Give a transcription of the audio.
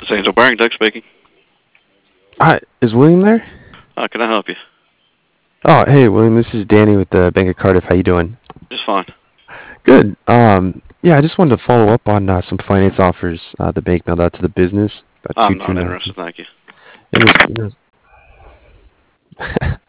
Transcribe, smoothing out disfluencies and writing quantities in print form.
This is Angel Barring, Doug speaking. Hi, is William there? How can I help you? Oh, hey, William, this is Danny with the Bank of Cardiff. How you doing? Just fine. Good. Yeah, I just wanted to follow up on some finance offers the bank mailed out to the business, about I'm two not two nine. interested, thank you. It was